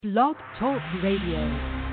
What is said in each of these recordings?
Blog Talk Radio.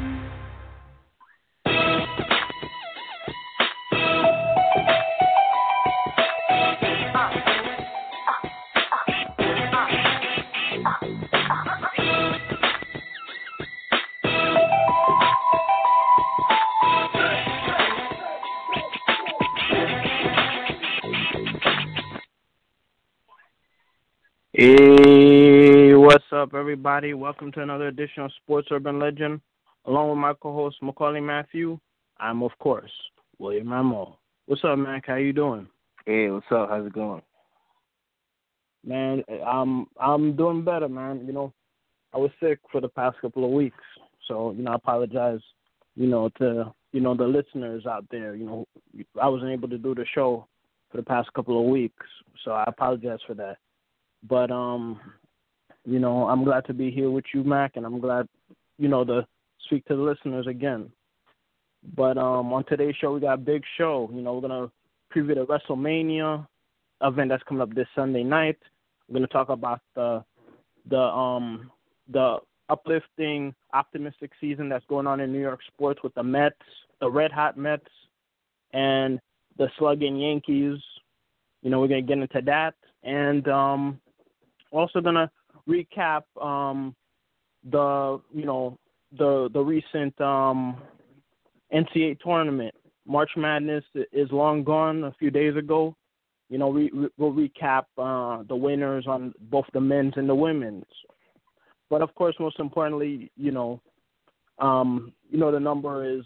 Hey, what's up, everybody? Welcome to another edition of Sports Urban Legend. Along with my co-host, Macaulay Matthew, I'm, of course, William Ramo. What's up, Mac? How you doing? Hey, what's up? How's it going? Man, I'm doing better, man. You know, I was sick for the past couple of weeks, so, I apologize, to, the listeners out there. I wasn't able to do the show for the past couple of weeks, so I apologize for that. But, I'm glad to be here with you, Mac, and I'm glad, to speak to the listeners again. But on today's show, we got a big show. We're going to preview the WrestleMania event that's coming up this Sunday night. We're going to talk about the uplifting, optimistic season that's going on in New York sports with the Mets, the red-hot Mets, and the slugging Yankees. We're going to get into that. And also going to recap the recent NCAA tournament. March Madness is long gone a few days ago. We'll recap the winners on both the men's and the women's. But of course, most importantly, the number is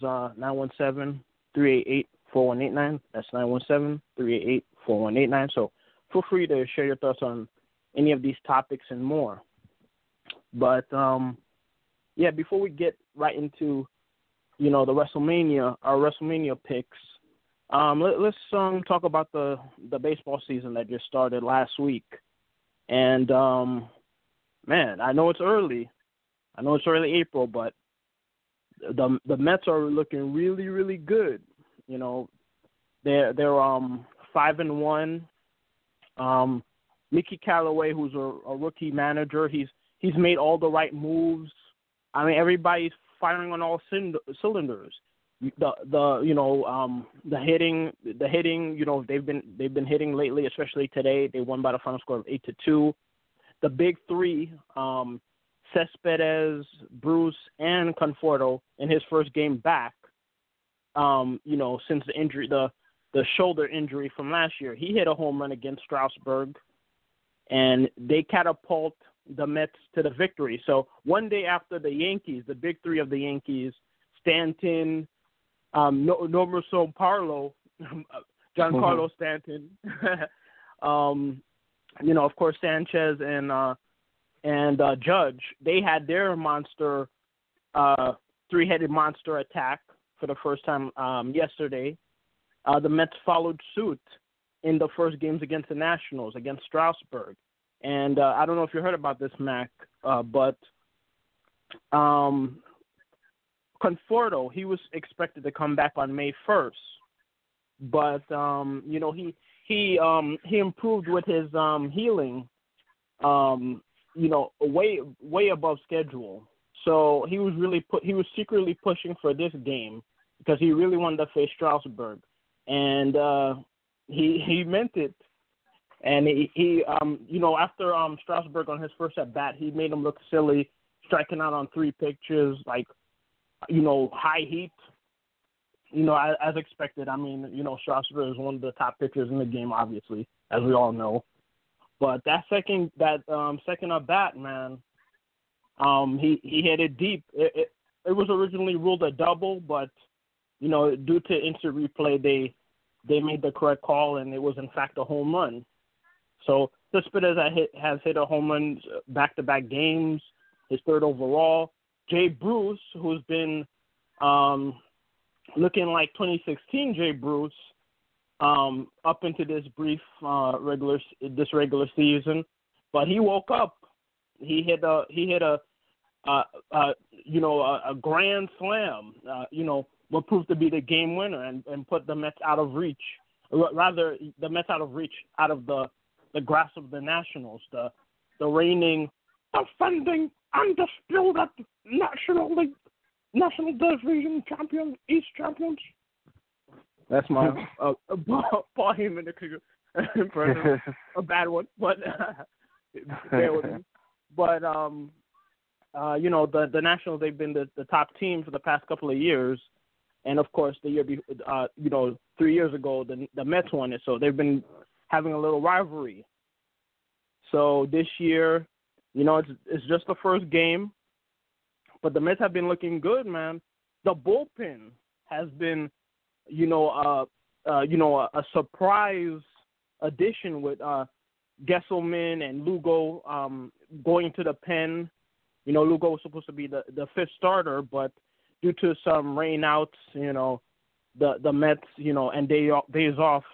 917-388-4189. That's 917-388-4189. So feel free to share your thoughts on any of these topics and more. But, before we get right into, the WrestleMania, our WrestleMania picks, let's talk about the baseball season that just started last week. And, man, I know it's early. April, but the Mets are looking really, really good. They're 5-1. Mickey Callaway, who's a rookie manager, he's made all the right moves. I mean, everybody's firing on all cylinders. The hitting, they've been hitting lately, especially today. They won by the final score of 8-2. The big three, Cespedes, Bruce, and Conforto in his first game back. Since the injury, the shoulder injury from last year, he hit a home run against Strasburg, and they catapult the Mets to the victory. So one day after the Yankees, the big three of the Yankees, Stanton, Normerso Parlo, Giancarlo Stanton, of course Sanchez and Judge, they had their monster, three-headed monster attack for the first time yesterday. The Mets followed suit in the first games against the Nationals, against Strasburg. And I don't know if you heard about this, Mac, but Conforto, he was expected to come back on May 1st. But, he improved with his healing, way above schedule. So he was secretly pushing for this game because he really wanted to face Strasburg. And he meant it. And he after Strasburg on his first at bat, he made him look silly, striking out on 3 pitches, high heat. As expected. I mean, Strasburg is one of the top pitchers in the game, obviously, as we all know. But that second at bat, man, he hit it deep. It was originally ruled a double, but due to instant replay, they made the correct call, and it was in fact a home run. So Cespedes has hit a home run back-to-back games, his third overall. Jay Bruce, who's been looking like 2016 Jay Bruce up into this brief regular season, but he woke up. He hit a grand slam. What proved to be the game winner and put the Mets out of reach. Rather, the Mets out of reach, out of the grasp of the Nationals, the reigning defending undisputed National Division champion, East champions. That's my Paul Heyman impression. A bad one, but bear with me. But the Nationals, they've been the top team for the past couple of years, and of course the year 3 years ago the Mets won it, so they've been having a little rivalry. So this year, it's just the first game, but the Mets have been looking good, man. The bullpen has been, a surprise addition with Gesselman and Lugo going to the pen. Lugo was supposed to be the fifth starter, but due to some rainouts, the Mets, and days off,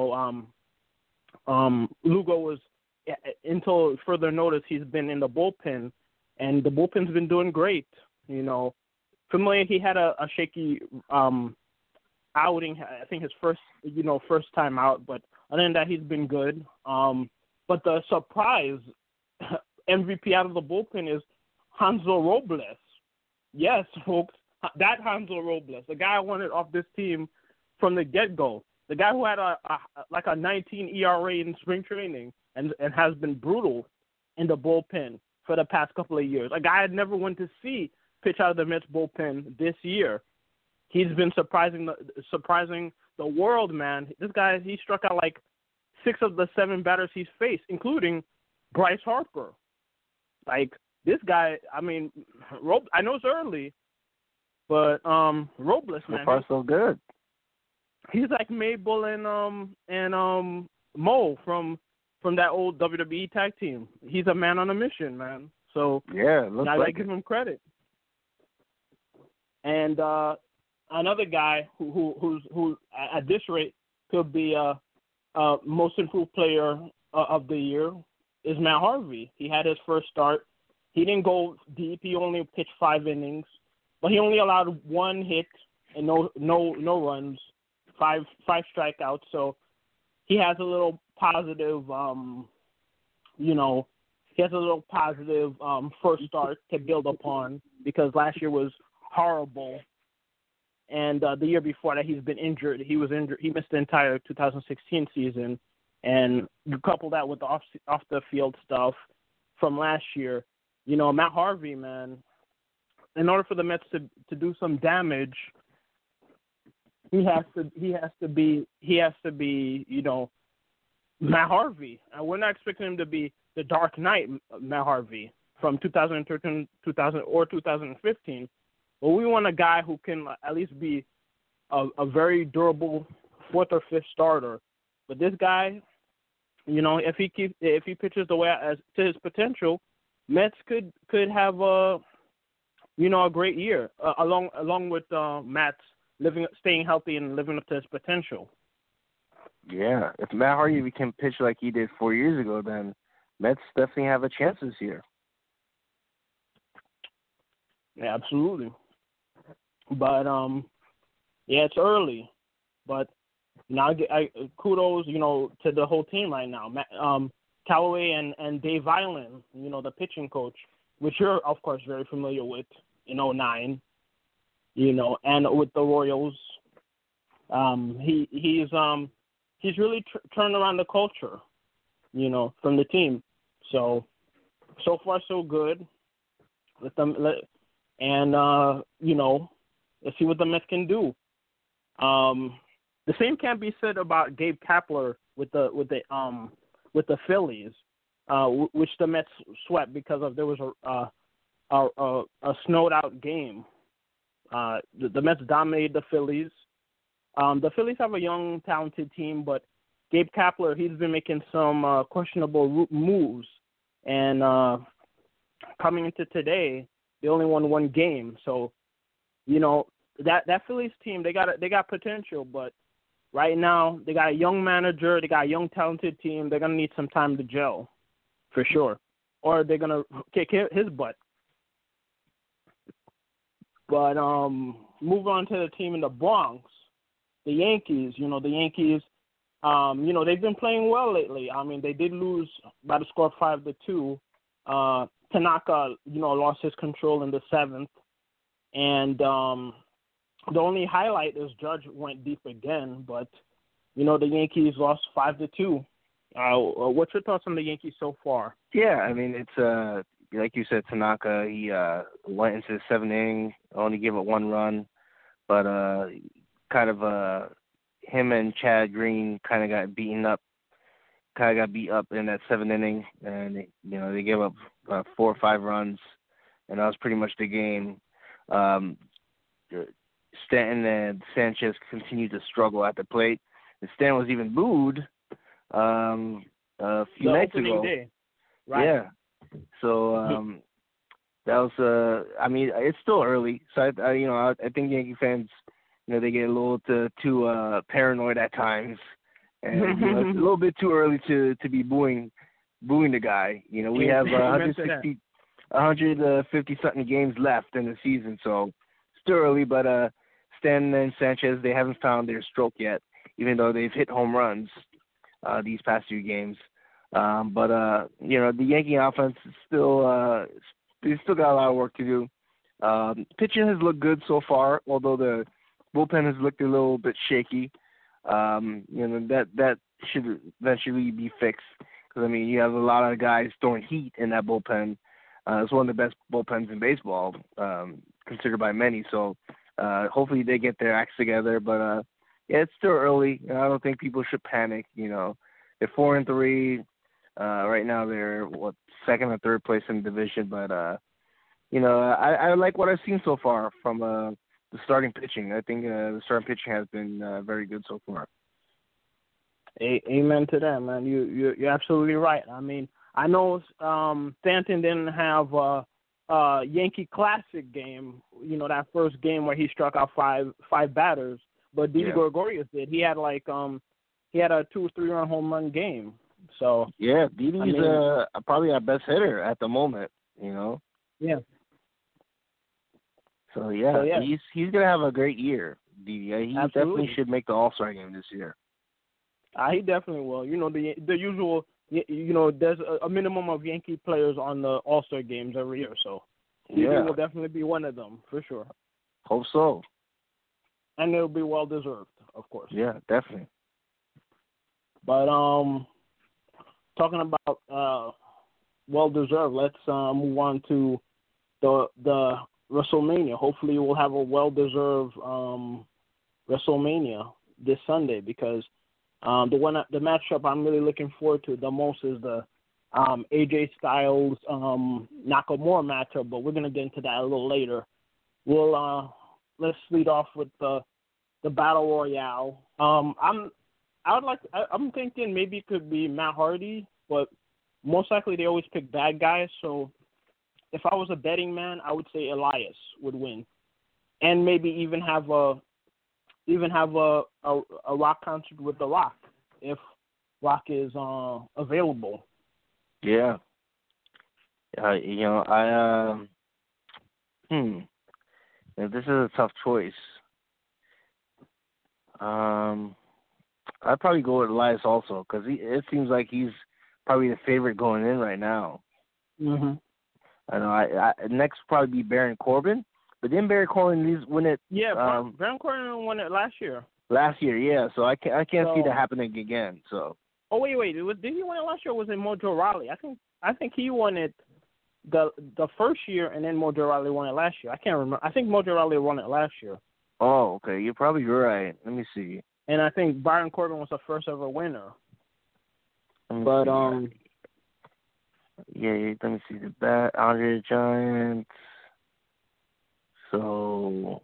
Lugo was, until further notice, he's been in the bullpen, and the bullpen's been doing great. Familiar, he had a shaky outing. I think his first time out, but other than that, he's been good. But the surprise MVP out of the bullpen is Hansel Robles. Yes, folks, that Hansel Robles, the guy I wanted off this team from the get-go. The guy who had a 19 ERA in spring training and has been brutal in the bullpen for the past couple of years. A guy I'd never went to see pitch out of the Mets bullpen this year. He's been surprising the world, man. This guy, he struck out like 6 of the 7 batters he's faced, including Bryce Harper. Like, this guy, I mean, I know it's early, but Robles, man. So far, so good. He's like Mabel and Mo from that old WWE tag team. He's a man on a mission, man. So yeah, I gotta give him credit. And another guy who's at this rate could be most improved player of the year is Matt Harvey. He had his first start. He didn't go deep. He only pitched 5 innings, but he only allowed 1 hit and no runs, 5 strikeouts. So he has a little positive, he has a little positive first start to build upon, because last year was horrible. And the year before that, he's been injured. He was injured. He missed the entire 2016 season. And you couple that with the off the field stuff from last year, Matt Harvey, man, in order for the Mets to do some damage, he has to be Matt Harvey. And we're not expecting him to be the Dark Knight Matt Harvey from 2013, 2015. But we want a guy who can at least be a very durable 4th or 5th starter. But this guy, if he pitches the way to his potential, Mets could have a great year along with Matt's staying healthy and living up to his potential. Yeah, if Matt Harvey can pitch like he did 4 years ago, then Mets definitely have a chance this year. Yeah, absolutely. But it's early. But I kudos, to the whole team right now. Callaway and Dave Eiland, the pitching coach, which you're of course very familiar with in 2009, and with the Royals. He's really turned around the culture, from the team. So far so good with them, and let's see what the Mets can do. The same can't be said about Gabe Kapler with the Phillies, which the Mets swept because there was a snowed out game. The Mets dominated the Phillies. The Phillies have a young, talented team, but Gabe Kapler, he's been making some questionable moves, and coming into today, they only won 1 game. So, that Phillies team, they got potential, but right now they got a young manager, they got a young, talented team. They're gonna need some time to gel, for sure, or they're gonna kick his butt. But move on to the team in the Bronx, the Yankees. The Yankees, they've been playing well lately. I mean, they did lose by the score of 5-2 Tanaka, lost his control in the 7th, and the only highlight is Judge went deep again, but the Yankees lost 5-2. What's your thoughts on the Yankees so far? Yeah, I mean, it's like you said, Tanaka. He went into the 7th inning, only gave up 1 run, but kind of him and Chad Green kind of got beat up in that 7th inning, and they gave up 4 or 5 runs, and that was pretty much the game. Stanton and Sanchez continued to struggle at the plate, and Stanton was even booed a few nights ago. Day. Right. Yeah. So that was I mean, it's still early, so I think Yankee fans, they get a little too paranoid at times, and it's a little bit too early to be booing the guy. We have 150 something games left in the season, so still early. But Stanton and Sanchez, they haven't found their stroke yet, even though they've hit home runs these past few games. But the Yankee offense is still they still got a lot of work to do. Pitching has looked good so far, although the bullpen has looked a little bit shaky. That should eventually be fixed, because I mean, you have a lot of guys throwing heat in that bullpen. It's one of the best bullpens in baseball, considered by many. So hopefully they get their acts together. But yeah, it's still early. I don't think people should panic. They're 4-3 right now. They're 2nd or 3rd place in the division. But I like what I've seen so far from the starting pitching. I think the starting pitching has been very good so far. Amen to that, man. You're absolutely right. I mean, I know Stanton didn't have a Yankee Classic game, that first game where he struck out five batters, but Didi Gregorius did. He had he had a 2 or 3 run home run game. So yeah, Didi's probably our best hitter at the moment. Yeah. So yeah, he's gonna have a great year, Didi. He definitely should make the All-Star game this year. He definitely will. The usual. There's a minimum of Yankee players on the All-Star games every year, so he will definitely be one of them for sure. Hope so. And it'll be well deserved, of course. Yeah, definitely. But talking about well deserved, let's move on to the WrestleMania. Hopefully, we'll have a well deserved WrestleMania this Sunday, because the matchup I'm really looking forward to the most is the AJ Styles Nakamura matchup, but we're gonna get into that a little later. Let's lead off with the Battle Royale. I'm thinking maybe it could be Matt Hardy, but most likely they always pick bad guys. So if I was a betting man, I would say Elias would win, and maybe even have a Rock concert with The Rock if Rock is available. Yeah. This is a tough choice. I'd probably go with Elias also, because it seems like he's probably the favorite going in right now. Mm-hmm. I know. Next would probably be Baron Corbin, but then Baron Corbin win it. Yeah, Baron Corbin won it last year. Last year, yeah. So I can't see that happening again. So. Oh wait! Did he win it last year? Or was it Mojo Rawley? I think he won it the first year, and then Mojo Rawley won it last year. I can't remember. I think Mojo Rawley won it last year. Oh, okay. You're probably right. Let me see. And I think Baron Corbin was the first ever winner. But yeah, let me see the Andre the Giant. So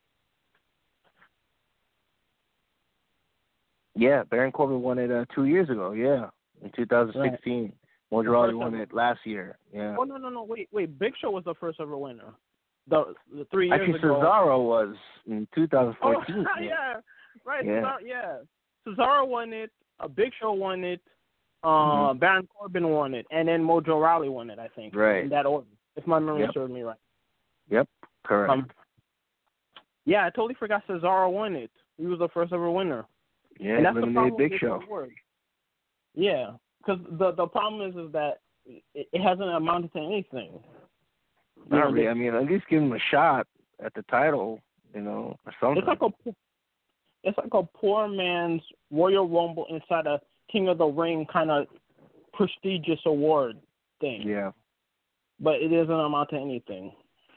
yeah, Baron Corbin won it 2 years ago. Yeah, in 2016. Right. Mojo Rawley won it last year. Yeah. Oh no! Wait. Big Show was the first ever winner. The 3 years Actually, ago. Cesaro was in 2014. Oh, yeah. Right. Yeah. Cesaro won it. Big Show won it. Baron Corbin won it, and then Mojo Rawley won it. I think. Right. In that order, if my memory serves me right. Yep. Correct. Yeah, I totally forgot Cesaro won it. He was the first ever winner. Yeah, and that's eliminated Big Show. Yeah, because the problem is that it hasn't amounted to anything. Not really. I mean, at least give him a shot at the title, or something. It's like a poor man's Royal Rumble inside a King of the Ring kind of prestigious award thing. Yeah. But it doesn't amount to anything.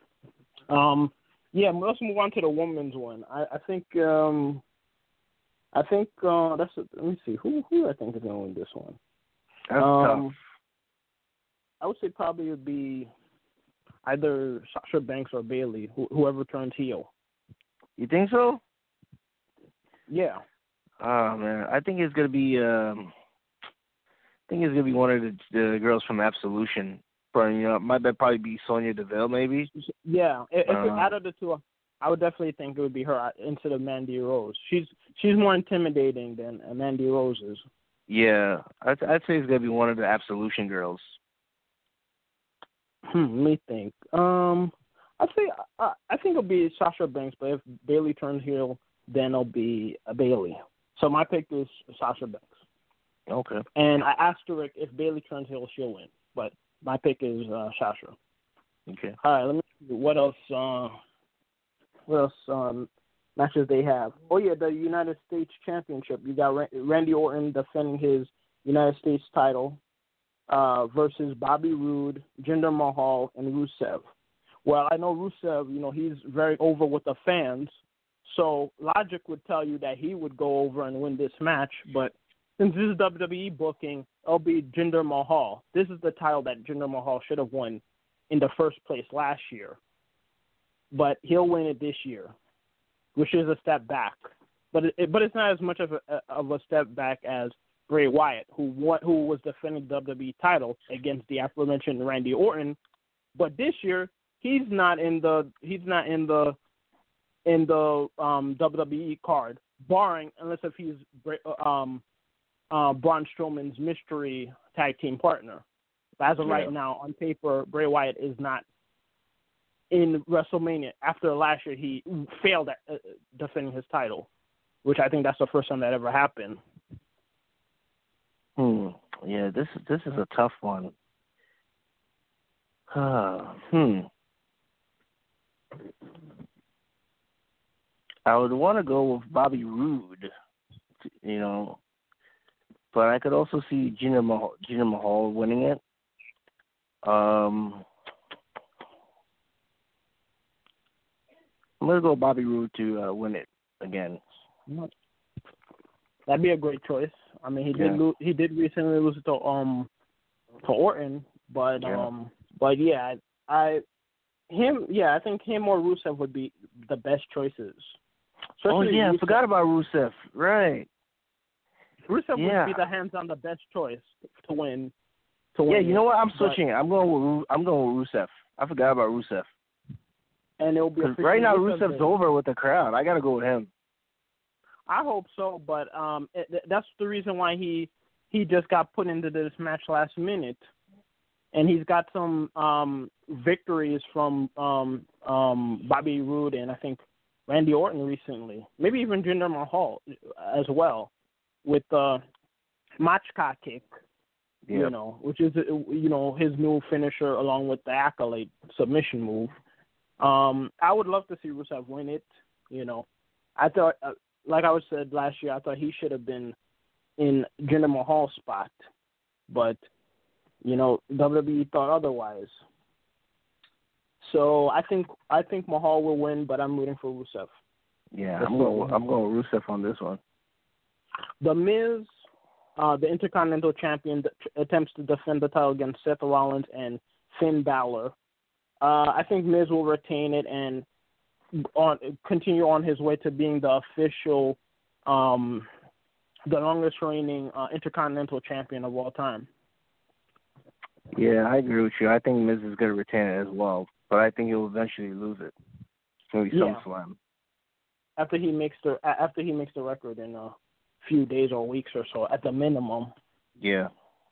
Let's move on to the women's one. I think let me see who I think is going to win this one. That's tough. I would say probably it would be either Sasha Banks or Bayley, whoever turns heel. You think so? Yeah. Oh man, I think it's gonna be. One of the girls from Absolution. But might probably be Sonya Deville, maybe. Yeah. If out of the two, I would definitely think it would be her instead of Mandy Rose. She's more intimidating than Mandy Rose is. Yeah, I'd say it's gonna be one of the Absolution girls. Let me think. I think it'll be Sasha Banks, but if Bayley turns heel, then it'll be Bayley. So my pick is Sasha Banks. Okay. And I asterisk if Bayley turns heel, she'll win. But my pick is Sasha. Okay. All right. Let me see what else. Matches they have? Oh yeah, the United States Championship. You got Randy Orton defending his United States title versus Bobby Roode, Jinder Mahal, and Rusev. Well, I know Rusev. He's very over with the fans. So logic would tell you that he would go over and win this match, but since this is WWE booking, it'll be Jinder Mahal. This is the title that Jinder Mahal should have won in the first place last year, but he'll win it this year, which is a step back. But it's not as much of a step back as Bray Wyatt, who was defending the WWE title against the aforementioned Randy Orton, but this year he's not in the WWE card, barring unless if he's Braun Strowman's mystery tag team partner. But as of right now, on paper, Bray Wyatt is not in WrestleMania. After last year, he failed at defending his title, which I think that's the first time that ever happened. Yeah, this is a tough one. I would want to go with Bobby Roode, but I could also see Jinder Mahal winning it. I'm gonna go Bobby Roode to win it again. That'd be a great choice. I mean, he did recently lose to Orton, but I think him or Rusev would be the best choices. Especially I forgot about Rusev. Right. Rusev would be the hands-on the best choice to win. You know what? I'm switching. I'm going with Rusev. I forgot about Rusev. And it'll be right now Rusev's over with the crowd. I got to go with him. I hope so, but that's the reason why he just got put into this match last minute, and he's got some victories from Bobby Roode and I think Randy Orton recently, maybe even Jinder Mahal as well, with the Machka kick, which is his new finisher along with the Accolade submission move. I would love to see Rusev win it. I thought. Like I said last year, I thought he should have been in Jinder Mahal's spot, but WWE thought otherwise. So I think Mahal will win, but I'm rooting for Rusev. Yeah, I'm going Rusev on this one. The Miz, the Intercontinental Champion, attempts to defend the title against Seth Rollins and Finn Balor. I think Miz will retain it and continue on his way to being the official, the longest reigning Intercontinental Champion of all time. Yeah, I agree with you. I think Miz is going to retain it as well, but I think he'll eventually lose it. It's going to be SummerSlam. After he makes the record in a few days or weeks or so, at the minimum. Yeah.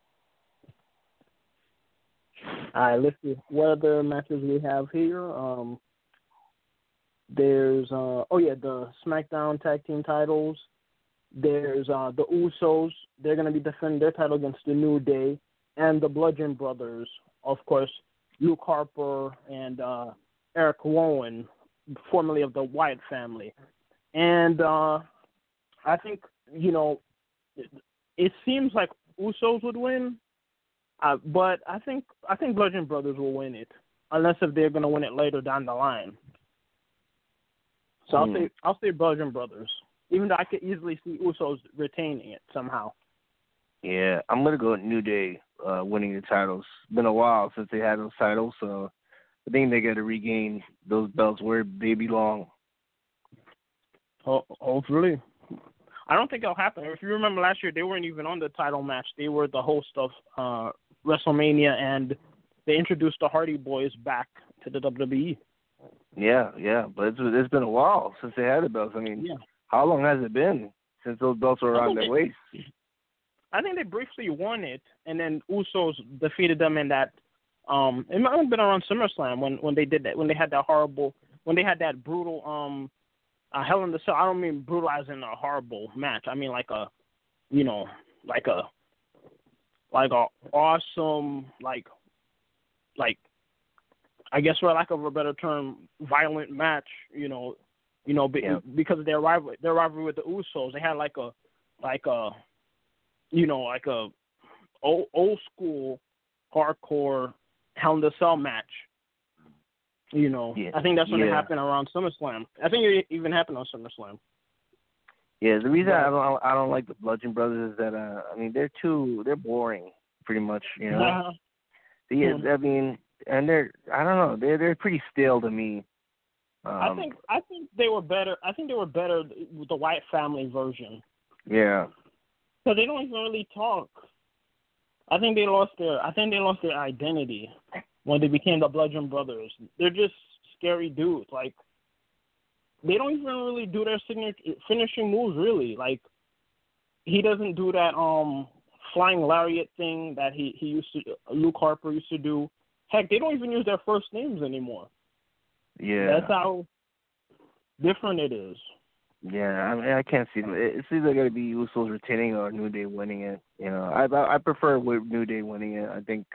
All right, let's see what other matches we have here. There's the SmackDown Tag Team titles. There's the Usos. They're going to be defending their title against the New Day. and the Bludgeon Brothers, of course, Luke Harper and Eric Rowan, formerly of the Wyatt family. And I think, it seems like Usos would win, but I think Bludgeon Brothers will win it, unless if they're going to win it later down the line. So I'll say Bludgeon Brothers, even though I could easily see Usos retaining it somehow. Yeah, I'm gonna go with New Day winning the titles. It's been a while since they had those titles, so I think they got to regain those belts where they belong. Hopefully. I don't think it'll happen. If you remember last year, they weren't even on the title match. They were the host of WrestleMania, and they introduced the Hardy Boys back to the WWE. Yeah, but it's been a while since they had the belts. I mean, How long has it been since those belts were around their waist? I think they briefly won it, and then Usos defeated them in that. It might have been around SummerSlam when they did that, when they had that brutal Hell in the Cell. I don't mean brutal as in a horrible match. I mean like a awesome I guess for lack of a better term, violent match. Because of their rivalry with the Usos, they had like a old school hardcore Hell in the Cell match. I think that's when it happened around SummerSlam. I think it even happened on SummerSlam. Yeah, the reason I don't like the Bludgeon Brothers is that they're boring pretty much. I mean, and they're pretty stale to me. I think they were better. I think they were better with the Wyatt family version. Yeah. So they don't even really talk. I think they lost their identity when they became the Bludgeon Brothers. They're just scary dudes. Like, they don't even really do their finishing moves, really. Like, he doesn't do that flying lariat thing that Luke Harper used to do. Heck, they don't even use their first names anymore. Yeah. That's how different it is. Yeah, I mean, I can't see them. It's either going to be Usos retaining or New Day winning it. I prefer New Day winning it. I think,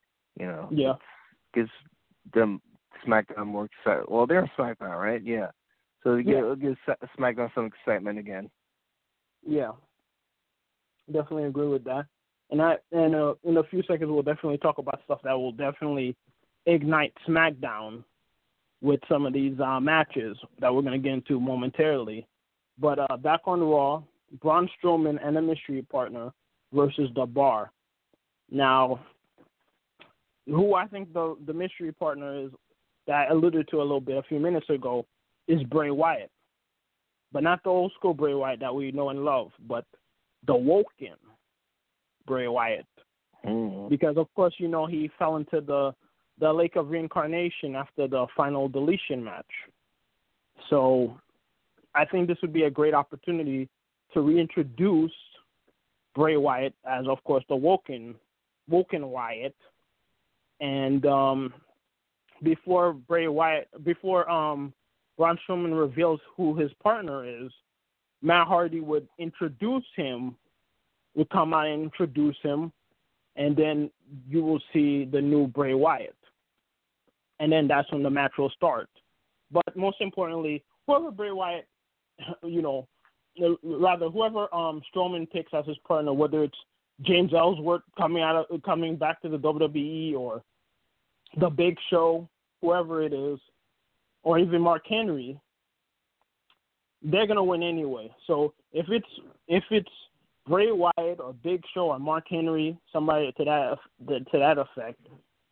gives them SmackDown more excitement. Well, they're on SmackDown, right? Yeah. So it'll give SmackDown some excitement again. Yeah. Definitely agree with that. And in a few seconds, we'll definitely talk about stuff that will definitely ignite SmackDown with some of these matches that we're going to get into momentarily. But back on Raw, Braun Strowman and a mystery partner versus The Bar. Now, who I think the mystery partner is, that I alluded to a little bit a few minutes ago, is Bray Wyatt. But not the old school Bray Wyatt that we know and love, but the Woken Bray Wyatt. Mm-hmm. Because, of course, he fell into the Lake of Reincarnation after the final deletion match. So I think this would be a great opportunity to reintroduce Bray Wyatt as, of course, the Woken Wyatt. And before Braun Strowman reveals who his partner is, Matt Hardy would come out and introduce him, and then you will see the new Bray Wyatt. And then that's when the match will start. But most importantly, whoever Bray Wyatt, whoever Strowman picks as his partner, whether it's James Ellsworth coming back to the WWE, or the Big Show, whoever it is, or even Mark Henry, they're gonna win anyway. So if it's Bray Wyatt or Big Show or Mark Henry, somebody to that effect,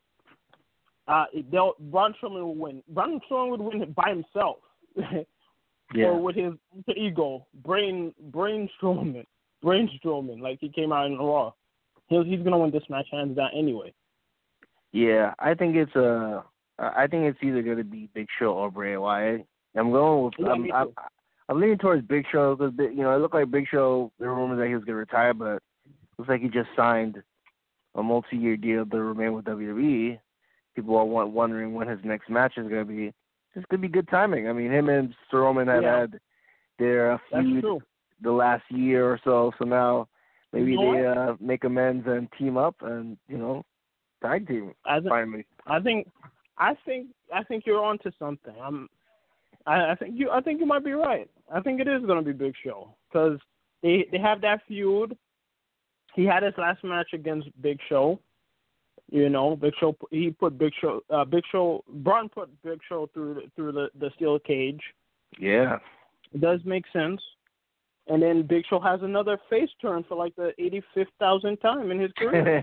Braun Strowman will win. Braun Strowman would win by himself, or with his ego, Brain Strowman, like he came out in Raw. He's gonna win this match hands down anyway. Yeah, I think it's either gonna be Big Show or Bray Wyatt. I'm going with I'm leaning towards Big Show because it looked like Big Show. There were rumors that he was gonna retire, but looks like he just signed a multi-year deal to remain with WWE. People are wondering when his next match is gonna be. This could be good timing. I mean, him and Strowman have had their feud the last year or so. So now Maybe You know they what? make amends and team up and tag team finally. I think you're onto something. I think you might be right. I think it is going to be Big Show because they have that feud. He had his last match against Big Show. Big Show. He put Braun put Big Show through the steel cage. Yeah, it does make sense. And then Big Show has another face turn for like the 85,000th time in his career.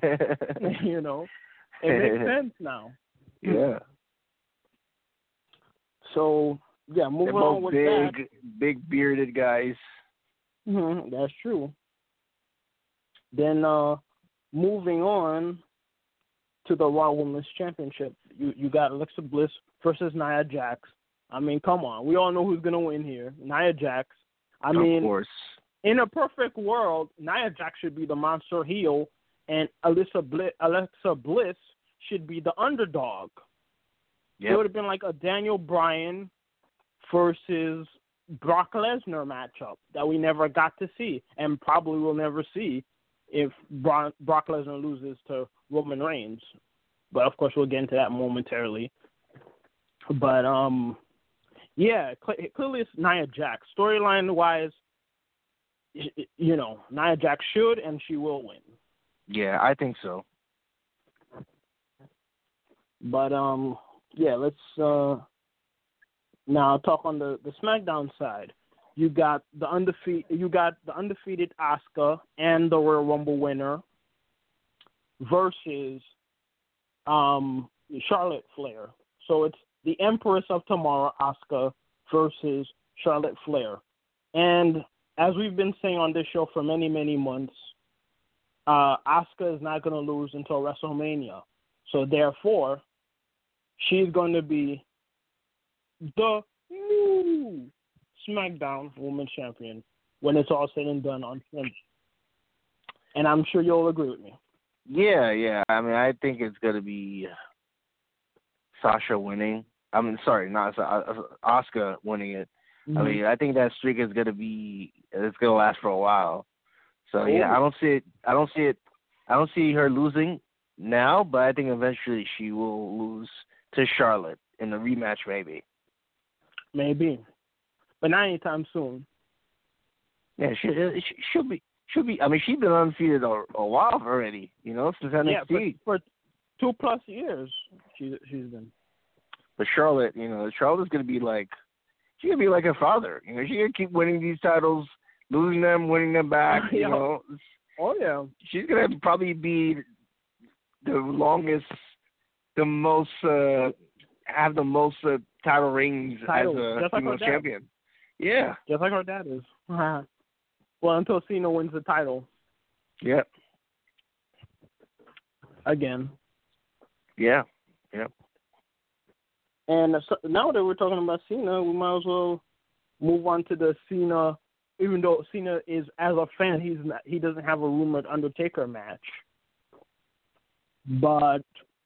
It makes sense now. Yeah. So yeah, moving on with that. Big bearded guys. That's true. Then moving on to the Raw Women's Championship, you got Alexa Bliss versus Nia Jax. I mean, come on, we all know who's gonna win here. Nia Jax. Of course. In a perfect world, Nia Jax should be the monster heel, and Alexa Bliss should be the underdog. Yep. It would have been like a Daniel Bryan versus Brock Lesnar matchup that we never got to see, and probably will never see if Brock Lesnar loses to Roman Reigns. But of course, we'll get into that momentarily. But yeah, clearly it's Nia Jax. Storyline wise, Nia Jax should and she will win. Yeah, I think so. But yeah, let's now talk on the SmackDown side. You got the undefeated Asuka and the Royal Rumble winner versus Charlotte Flair. So it's the Empress of Tomorrow, Asuka, versus Charlotte Flair. And as we've been saying on this show for many, many months, Asuka is not going to lose until WrestleMania. So therefore, she's going to be the new SmackDown Women's Champion when it's all said and done on Sunday. And I'm sure you'll agree with me. Yeah. I mean, I think it's going to be Sasha winning. I mean, sorry, not Asuka winning it. Mm-hmm. I mean, I think that streak is going to last for a while. So yeah, I don't see her losing now, but I think eventually she will lose to Charlotte in the rematch, maybe. Maybe, but not anytime soon. Yeah, she'll be. I mean, she's been undefeated a while already. Since NXT. Yeah, for 2+ years she's been. But Charlotte, Charlotte's gonna be like, she's gonna be like her father. She's gonna keep winning these titles, losing them, winning them back. Oh yeah. She's gonna probably be the longest, the most, have the most title rings as a female champion. Yeah. Just like her dad is. Well, until Cena wins the title. Yep. Again. Yeah. And so now that we're talking about Cena, we might as well move on to the Cena. Even though Cena is, as a fan, he doesn't have a rumored Undertaker match. But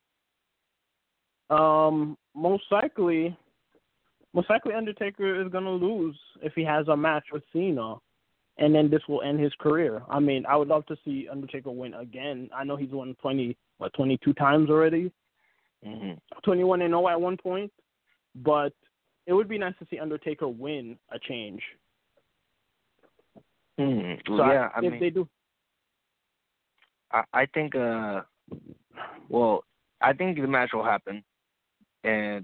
most likely Undertaker is gonna lose if he has a match with Cena, and then this will end his career. I mean, I would love to see Undertaker win again. I know he's won 22 times already. 21-0 at one point, but it would be nice to see Undertaker win a change. So yeah, I mean, they do, I think. I think the match will happen, and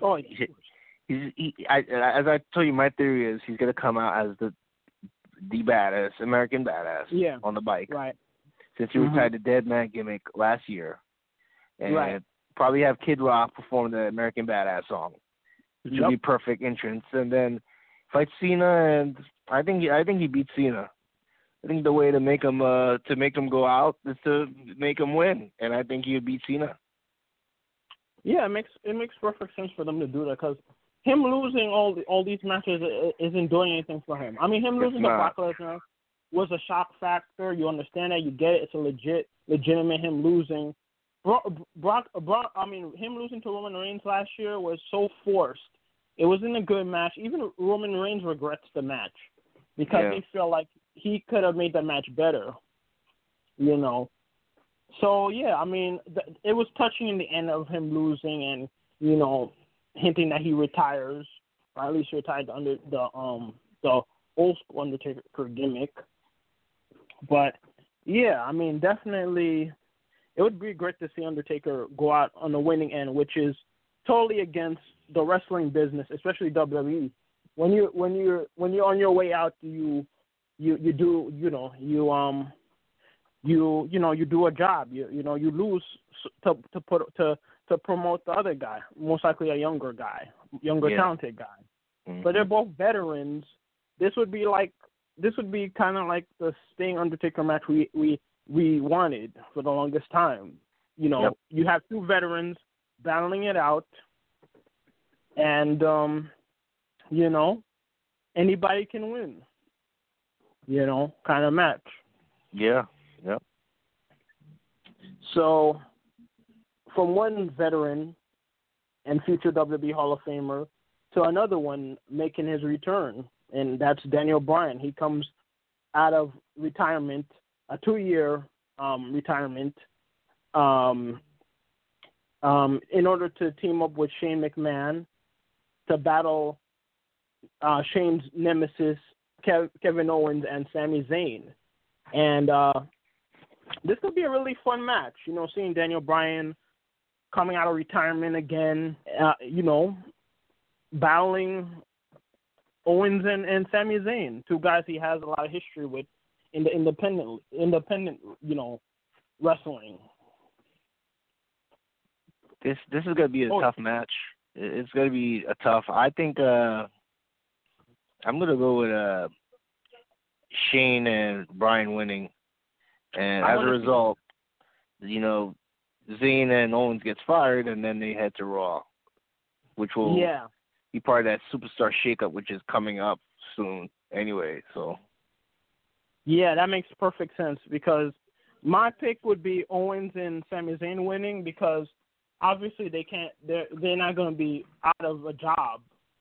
as I told you, my theory is he's gonna come out as the badass, American badass, on the bike, right? Since he retired the Dead Man gimmick last year, and probably have Kid Rock perform the American Badass song, which would be perfect entrance, and then fight Cena, and I think he beats Cena. I think the way to make him go out is to make him win, and I think he would beat Cena. Yeah, it makes perfect sense for them to do that because him losing all these matches isn't doing anything for him. I mean, him losing to Brock Lesnar was a shock factor. You understand that? You get it. It's a legitimate him losing. Him losing to Roman Reigns last year was so forced. It wasn't a good match. Even Roman Reigns regrets the match because he felt like he could have made the match better. you know. So yeah, I mean, it was touching in the end of him losing and hinting that he retires, or at least retired under the old school Undertaker gimmick. But yeah, I mean, definitely, it would be great to see Undertaker go out on the winning end, which is totally against the wrestling business, especially WWE. When you're on your way out, you do you do a job. You lose to promote the other guy, most likely a younger guy, talented guy. Mm-hmm. But they're both veterans. This would be kind of like the Sting Undertaker match we wanted for the longest time. Yep. You have two veterans battling it out, and anybody can win. Kind of match. Yeah. Yep. So, from one veteran and future WWE Hall of Famer to another one making his return, and that's Daniel Bryan. He comes out of retirement, a 2-year retirement, in order to team up with Shane McMahon to battle Shane's nemesis, Kevin Owens and Sami Zayn. And this could be a really fun match, seeing Daniel Bryan coming out of retirement again, battling Owens and Sami Zayn, two guys he has a lot of history with in the independent, wrestling. This is gonna be a tough match. It's gonna be a tough. I think I'm gonna go with Shane and Bryan winning, and as a result, Zayn and Owens gets fired, and then they head to Raw, which will be part of that superstar shakeup, which is coming up soon anyway. So. Yeah, that makes perfect sense because my pick would be Owens and Sami Zayn winning because obviously they're not going to be out of a job,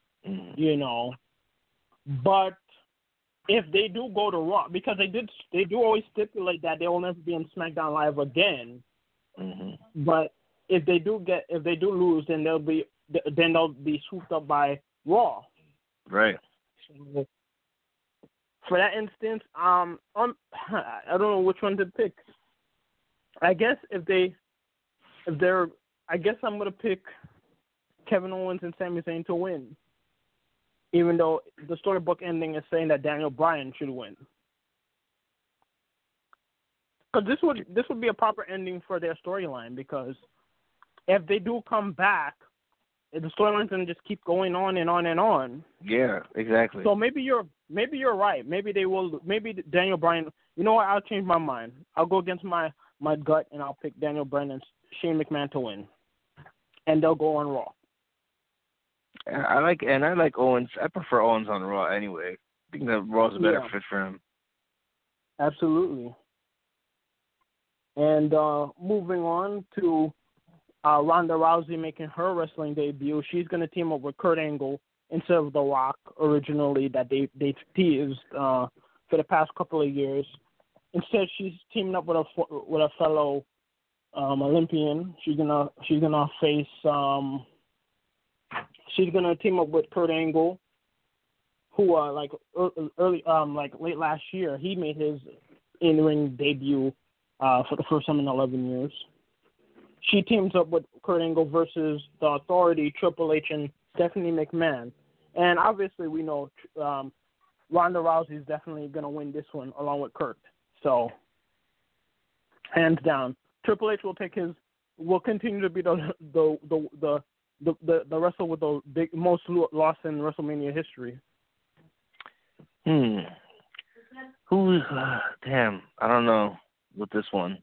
But if they do go to Raw, because they do always stipulate that they will never be on SmackDown Live again. Mm-hmm. But if they do lose, then they'll be swooped up by Raw. Right. So, for that instance, I don't know which one to pick. I guess I guess I'm gonna pick Kevin Owens and Sami Zayn to win, even though the storybook ending is saying that Daniel Bryan should win. Because this would be a proper ending for their storyline. Because if they do come back, the storyline's gonna just keep going on and on and on. Yeah, exactly. So maybe you're right. Maybe they will. Maybe Daniel Bryan. You know what? I'll change my mind. I'll go against my gut and I'll pick Daniel Bryan and Shane McMahon to win, and they'll go on Raw. I like Owens. I prefer Owens on Raw anyway. I think that Raw's a better fit for him. Absolutely. And moving on to Ronda Rousey making her wrestling debut. She's going to team up with Kurt Angle instead of The Rock originally that they teased for the past couple of years. Instead, she's teaming up with a fellow Olympian. She's gonna face. She's gonna team up with Kurt Angle, who late last year he made his in-ring debut for the first time in 11 years. She teams up with Kurt Angle versus the Authority, Triple H, and Stephanie McMahon. And obviously, we know Ronda Rousey is definitely gonna win this one along with Kurt. So, hands down, Triple H will continue to be the wrestler with the most loss in WrestleMania history. Who? Damn, I don't know with this one.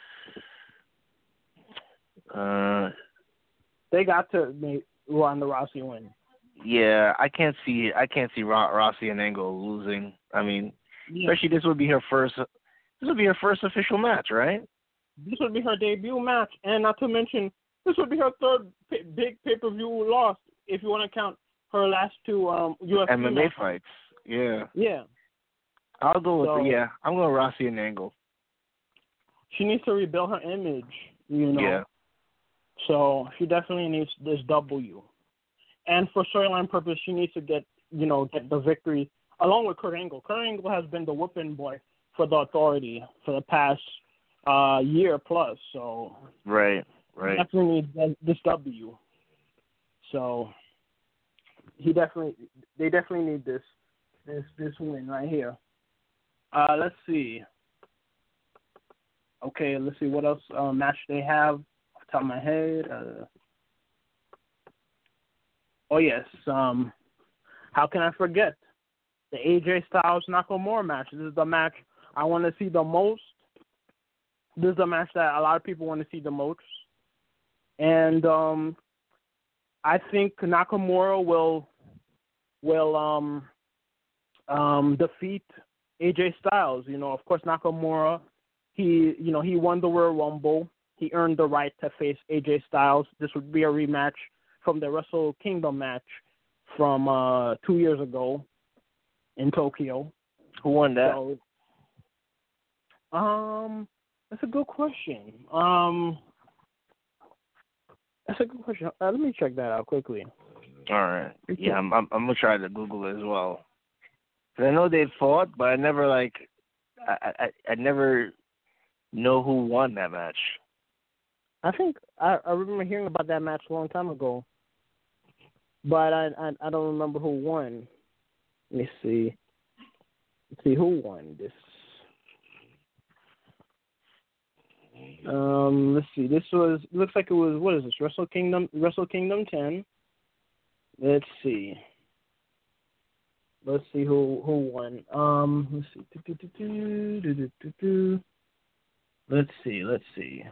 They got to make Ronda Rousey win. Yeah, I can't see Rousey and Angle losing. I mean, especially this would be her first official match, right? This would be her debut match, and not to mention, this would be her third big pay-per-view loss, if you want to count her last two UFC MMA matches. fights. Yeah. Yeah. I'll go with I'm going Rousey and Angle. she needs to rebuild her image, you know. Yeah. So she definitely needs this W. And for storyline purpose, she needs to get the victory along with Kurt Angle. Kurt Angle has been the whooping boy for the Authority for the past year plus. So Right. definitely need this W. So they definitely need this win right here. Let's see. Okay, let's see what else match they have off the top of my head. Oh yes, how can I forget the AJ Styles Nakamura match? This is the match I want to see the most. This is the match that a lot of people want to see the most, and I think Nakamura will defeat AJ Styles. You know, of course, Nakamura, he won the Royal Rumble. He earned the right to face AJ Styles. This would be a rematch from the Wrestle Kingdom match from 2 years ago in Tokyo. Who won that? So, that's a good question. Let me check that out quickly. All right. Yeah, I'm gonna try to Google it as well. 'Cause I know they fought, but I never I never know who won that match. I think I remember hearing about that match a long time ago, but I don't remember who won. Let me see. Let's see who won this. Let's see. This looks like it was, what is this? Wrestle Kingdom 10. Let's see who won. Let's see. Let's see.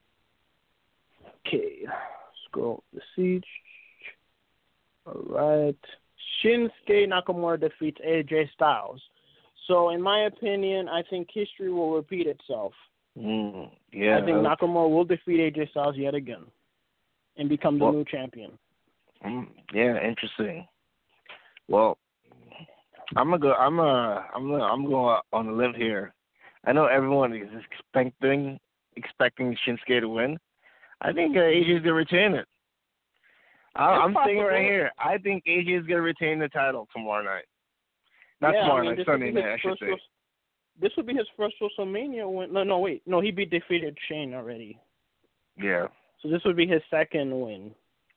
Okay. Scroll the seat. All right. Shinsuke Nakamura defeats AJ Styles. So, in my opinion, I think history will repeat itself. Yeah. I think Nakamura will defeat AJ Styles yet again and become the new champion. Yeah, interesting. Well, I'm going on a limb here. I know everyone is expecting Shinsuke to win. I think AJ is gonna retain it. I'm saying right here. I think AJ is gonna retain the title tomorrow night. Tomorrow night, Sunday night, I should say. This would be his first WrestleMania win. No, wait. No, he defeated Shane already. Yeah. So this would be his second win.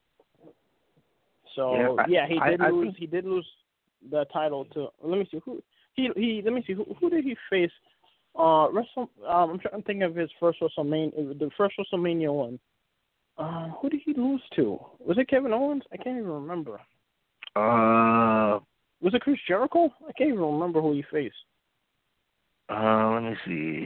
So he did lose the title to. Let me see who who did he face. I'm trying to think of his first WrestleMania. The first WrestleMania one. Who did he lose to? Was it Kevin Owens? I can't even remember. Was it Chris Jericho? I can't even remember who he faced. Let me see.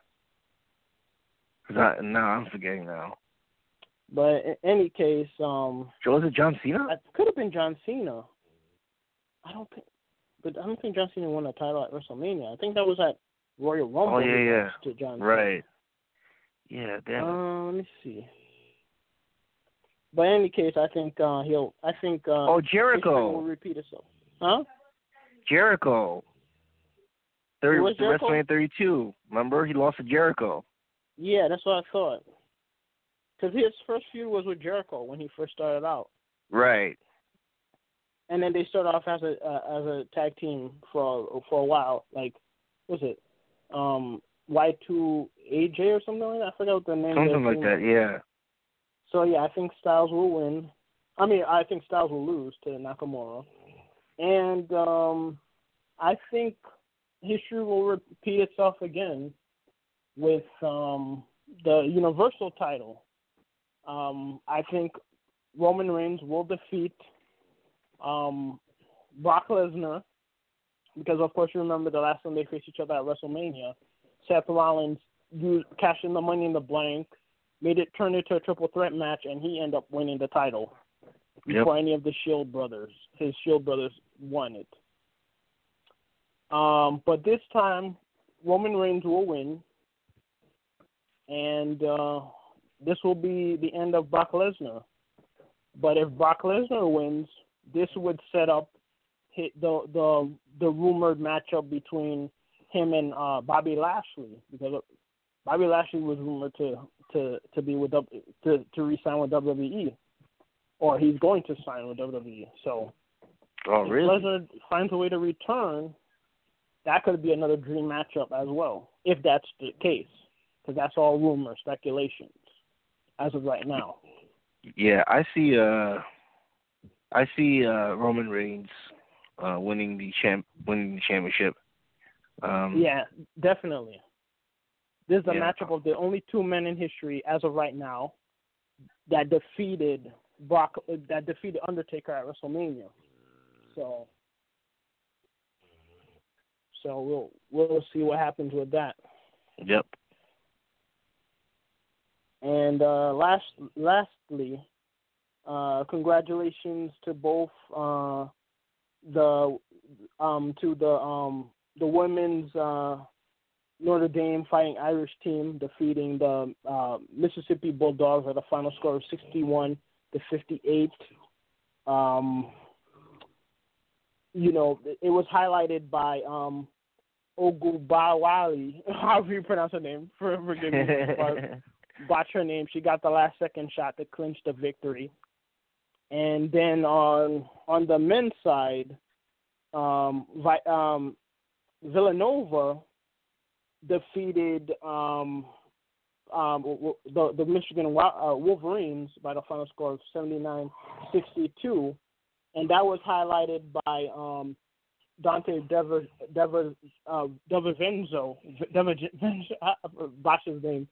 I'm forgetting now. But in any case, was it John Cena? It could have been John Cena. I don't think John Cena won a title at WrestleMania. I think that was at Royal Rumble. Oh yeah. To John Cena. Right. Yeah. Damn. Let me see. But in any case, I think Jericho. Will repeat itself. Huh? Jericho. Jericho? WrestleMania 32. Remember, he lost to Jericho. Yeah, that's what I thought. Because his first feud was with Jericho when he first started out. Right. And then they started off as a tag team for a while. Like, what was it? Y2 AJ or something like that? I forgot what the name was. Something like that, yeah. So, yeah, I think Styles will win. I think Styles will lose to Nakamura. And I think history will repeat itself again with the Universal title. I think Roman Reigns will defeat Brock Lesnar because, of course, you remember the last time they faced each other at WrestleMania. Seth Rollins cashed in the Money in the Bank, turned it into a triple threat match, and he ended up winning the title before any of the Shield brothers. His Shield brothers won it. But this time, Roman Reigns will win, and this will be the end of Brock Lesnar. But if Brock Lesnar wins, this would set up the rumored matchup between him and Bobby Lashley, because Bobby Lashley was rumored to be with to re-sign with WWE, or he's going to sign with WWE. So, Oh, really? if Lesnar finds a way to return, that could be another dream matchup as well, if that's the case, because that's all rumors, speculations, as of right now. Yeah, I see Roman Reigns winning the championship. Yeah, definitely. This is a Yeah. matchup of the only two men in history, as of right now, that defeated Undertaker at WrestleMania. So we'll see what happens with that. Yep. And lastly, congratulations to both the women's Notre Dame Fighting Irish team defeating the Mississippi Bulldogs at a final score of 61-58. It was highlighted by Ogunbowale, however you pronounce her name. Forgive me if I botch her name. She got the last second shot to clinch the victory. And then on the men's side, Villanova defeated the Michigan Wolverines by the final score of 79-62, and that was highlighted by Dante DiVincenzo, Bosch's name,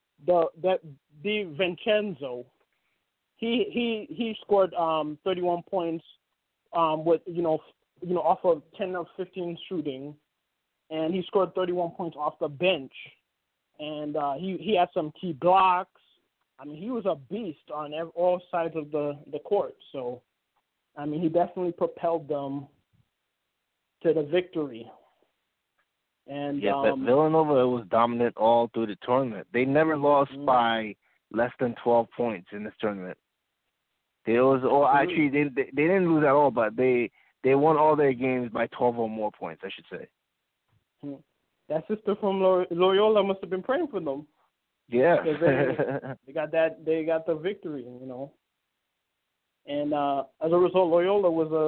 DiVincenzo. He scored 31 points with off of 10 of 15 shooting, and he scored 31 points off the bench, and he had some key blocks. I mean, he was a beast on all sides of the court. So, I mean, he definitely propelled them to the victory. And yeah, but Villanova was dominant all through the tournament. They never lost by less than 12 points in this tournament. They didn't lose at all, but they won all their games by 12 or more points, I should say. That sister from Loyola must have been praying for them. Yeah, they got the victory, And as a result, Loyola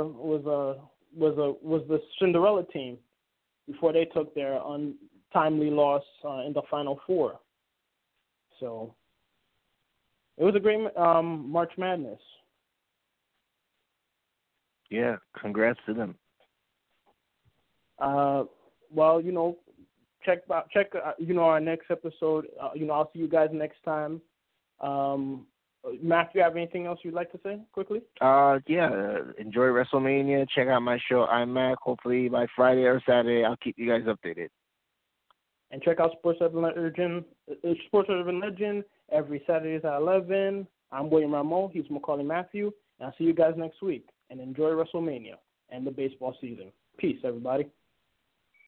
was the Cinderella team before they took their untimely loss in the Final Four. So it was a great March Madness. Yeah, congrats to them. Well, check our next episode. I'll see you guys next time. Matthew, have anything else you'd like to say quickly? Enjoy WrestleMania. Check out my show, iMac. Hopefully by Friday or Saturday, I'll keep you guys updated. And check out Sports Urban Legend every Saturdays at 11. I'm William Rameau. He's Macaulay Matthew. And I'll see you guys next week. And enjoy WrestleMania and the baseball season. Peace, everybody.